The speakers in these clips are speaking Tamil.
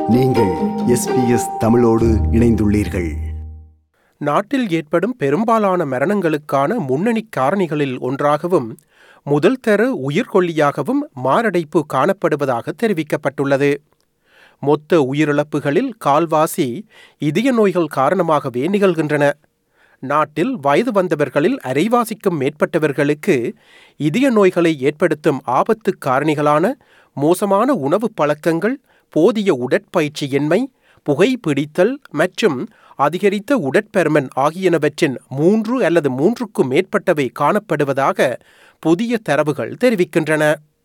நீங்கள் SBS தமிழோடு இணைந்துள்ளீர்கள். நாட்டில் ஏற்படும் பெரும்பாலான மரணங்களுக்கான முன்னணி காரணிகளில் ஒன்றாகவும் முதல் தர உயிர்கொல்லியாகவும் மாரடைப்பு காணப்படுவதாக தெரிவிக்கப்பட்டுள்ளது. மொத்த உயிரிழப்புகளில் கால்வாசி இதய நோய்கள் காரணமாகவே நிகழ்கின்றன. நாட்டில் வயது வந்தவர்களில் அரைவாசிக்கும் மேற்பட்டவர்களுக்கு இதய நோய்களை ஏற்படுத்தும் ஆபத்து காரணிகளான மோசமான உணவு பழக்கங்கள், போதிய உடற்பயிற்சியின்மை, புகைப்பிடித்தல் மற்றும் அதிகரித்த உடற்பருமன் ஆகியனவற்றின் 3 அல்லது 3க்கும் மேற்பட்டவை காணப்படுவதாக புதிய தரவுகள் தெரிவிக்கின்றன.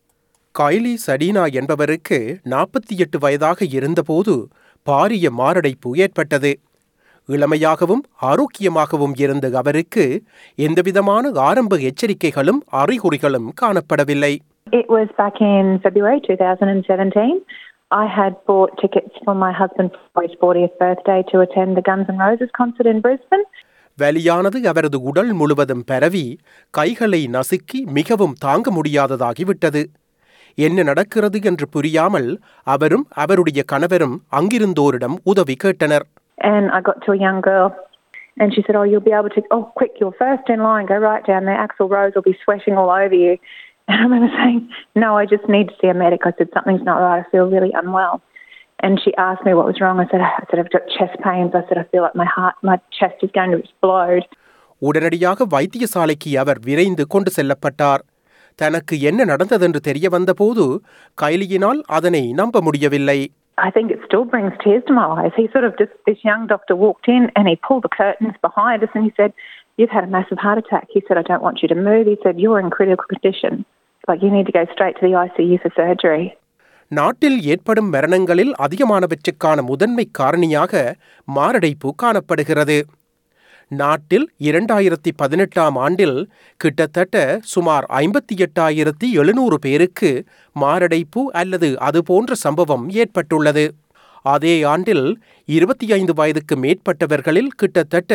கைலி சடீனா என்பவருக்கு 48 வயதாக இருந்தபோது பாரிய மாரடைப்பு ஏற்பட்டது. இளமையாகவும் ஆரோக்கியமாகவும் இருந்த அவருக்கு எந்தவிதமான ஆரம்ப எச்சரிக்கைகளும் அறிகுறிகளும் காணப்படவில்லை. It was back in February 2017. I had bought tickets for my husband for his 40th birthday to attend the Guns N' Roses concert in Brisbane. வலியானது அவரது உடல் முழுவதும் பரவி கைகளை நசுக்கி மிகவும் தாங்க முடியாததாகிவிட்டது. என்ன நடக்கிறது என்று புரியாமல் அவரும் அவருடைய கணவரும் அங்கிருந்தோரிடம் உதவி கேட்டனர். And I got to a young girl and she said, you'll be able to, quick, you're first in line, go right down there, Axl Rose will be sweating all over you. And I remember saying, no, I just need to see a medic. I said, something's not right, I feel really unwell. And she asked me what was wrong. I said, I've got chest pains. I said, I feel like my chest is going to explode. உடனடியாக வைத்தியசாலைக்கு அவர் விரைந்து கொண்டு செல்லப்பட்டார். தனக்கு என்ன நடந்ததென்று தெரிய வந்தபோது கைலியினால் அதனை நம்ப முடியவில்லை. I think it still brings tears to my eyes. He sort of just, this young doctor walked in and he pulled the curtains behind us and he said, you've had a massive heart attack. He said, I don't want you to move. He said, you're in critical condition. Like, you need to go straight to the ICU for surgery. நாட்டில் ஏற்படும் மரணங்களில் அதிகமானவற்றுக்கான முதன்மை காரணியாக மாரடைப்பு காணப்படுகிறது. நாட்டில் 2018ஆம் ஆண்டில் கிட்டத்தட்ட சுமார் 58,700 பேருக்கு மாரடைப்பு அல்லது அதுபோன்ற சம்பவம் ஏற்பட்டுள்ளது. அதே ஆண்டில் 25 வயதுக்கு மேற்பட்டவர்களில் கிட்டத்தட்ட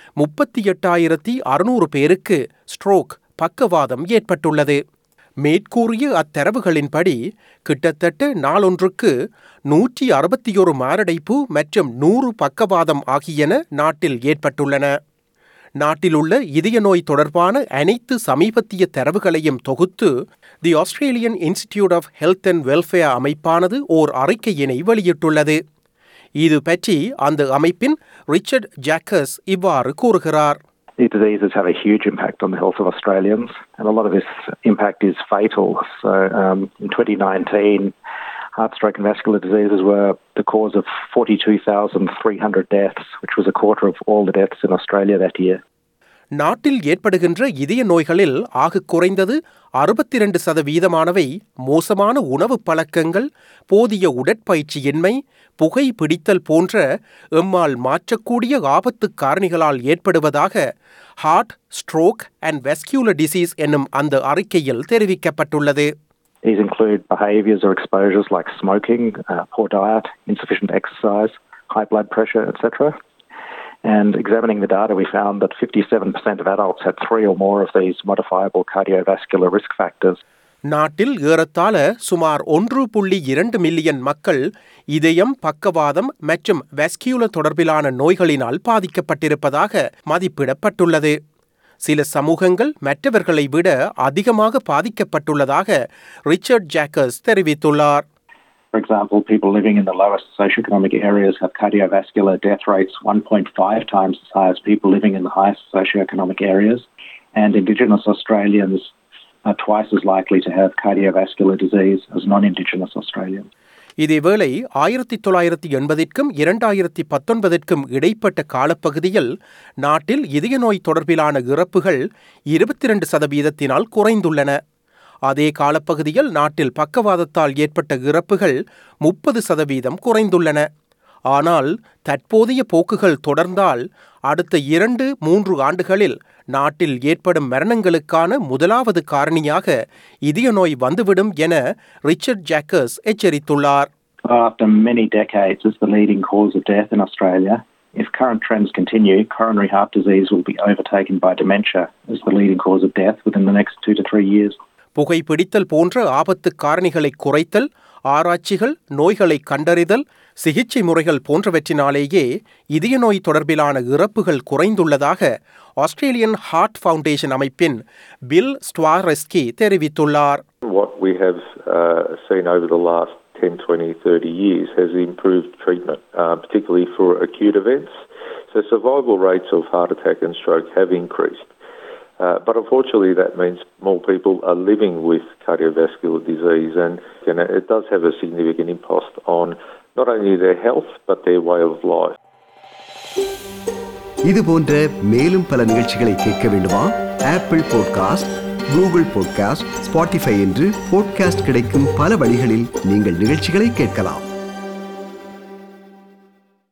38,600 பேருக்கு ஸ்ட்ரோக், பக்கவாதம் ஏற்பட்டுள்ளது. மேற்கூறிய அத்தரவுகளின்படி கிட்டத்தட்ட நாளொன்றுக்கு 161 மாரடைப்பு மற்றும் 100 பக்கவாதம் ஆகியன நாட்டில் ஏற்பட்டுள்ளன. நாட்டிலுள்ள இதய நோய் தொடர்பான அனைத்து சமீபத்திய தரவுகளையும் தொகுத்து the Australian Institute of Health and Welfare அமைப்பானது ஓர் அறிக்கையினை வெளியிட்டுள்ளது. இது பற்றி அந்த அமைப்பின் ரிச்சர்ட் ஜாக்கஸ் இவ்வாறு கூறுகிறார். These diseases have a huge impact on the health of Australians, and a lot of this impact is fatal. So in 2019, heart, stroke and vascular diseases were the cause of 42,300 deaths, which was a quarter of all the deaths in Australia that year. நாட்டில் ஏற்படுகின்ற இதய நோய்களில் ஆக குறைந்தது 62% மோசமான உணவு பழக்கங்கள், போதிய உடற்பயிற்சியின்மை, புகை பிடித்தல் போன்ற எம்மால் மாற்றக்கூடிய ஆபத்து காரணிகளால் ஏற்படுவதாக heart, stroke and vascular disease என்னும் அந்த அறிக்கையில் தெரிவிக்கப்பட்டுள்ளது. These include behaviours or exposures like smoking, poor diet, insufficient exercise, high blood pressure, etc. And examining the data, we found that 57% of adults had 3 or more of these modifiable cardiovascular risk factors. நாட்டில் ஏறத்தாழ சுமார் 1.2 மில்லியன் மக்கள் இதயம், பக்கவாதம் மற்றும் வாஸ்குலர் தொடர்பிலான நோய்களினால் பாதிக்கப்பட்டிருப்பதாக மதிப்பிடப்பட்டுள்ளது. சில சமூகங்கள் மற்றவர்களை விட அதிகமாக பாதிக்கப்பட்டுள்ளதாக ரிச்சர்ட் ஜாக்கஸ் தெரிவித்துள்ளார். For example, people living in the lowest socioeconomic areas have cardiovascular death rates 1.5 times as high as people living in the highest socioeconomic areas, and Indigenous Australians are twice as likely to have cardiovascular disease as non-Indigenous Australians. இதேவேளை 1980க்கும் 2019க்கும் இடைப்பட்ட காலப்பகுதியில் நாட்டில் இதய நோய் தொடர்பிலான இறப்புகள் 22% குறைந்துள்ளன. அதே காலப்பகுதியில் நாட்டில் பக்கவாதத்தால் ஏற்பட்ட இறப்புகள் 30% குறைந்துள்ளன. ஆனால் தற்போதைய போக்குகள் தொடர்ந்தால் அடுத்த 2-3 ஆண்டுகளில் நாட்டில் ஏற்படும் மரணங்களுக்கான முதலாவது காரணியாக இதய நோய் வந்துவிடும் என ரிச்சர்ட் ஜாக்கஸ் எச்சரித்துள்ளார். After many decades as the leading cause of death in Australia, if current trends continue, coronary heart disease will be overtaken by dementia as the leading cause of death within the next 2 to 3 years. புகைப்பிடித்தல் போன்ற ஆபத்து காரணிகளை குறைத்தல், ஆராய்ச்சிகள், நோய்களை கண்டறிதல், சிகிச்சை முறைகள் போன்றவற்றினாலேயே இதய நோய் தொடர்பிலான இறப்புகள் குறைந்துள்ளதாக ஆஸ்திரேலியன் ஹார்ட் ஃபவுண்டேஷன் அமைப்பின் பில் ஸ்ட்வாரெஸ்கி தெரிவித்துள்ளார். What we have seen over the last 10, 20, 30 years has improved treatment, particularly for acute events. So survival rates of heart attack and stroke have increased. But unfortunately that means more people are living with cardiovascular disease, and it does have a significant impact on not only their health but their way of life. இது போன்ற மேலும் பல நிகழ்ச்சிகளை கேட்க வேண்டுமா? Apple podcast, Google podcast, Spotify என்று பாட்காஸ்ட் கிடைக்கும் பல வழிகளில் நீங்கள் நிகழ்ச்சிகளை கேட்கலாம்.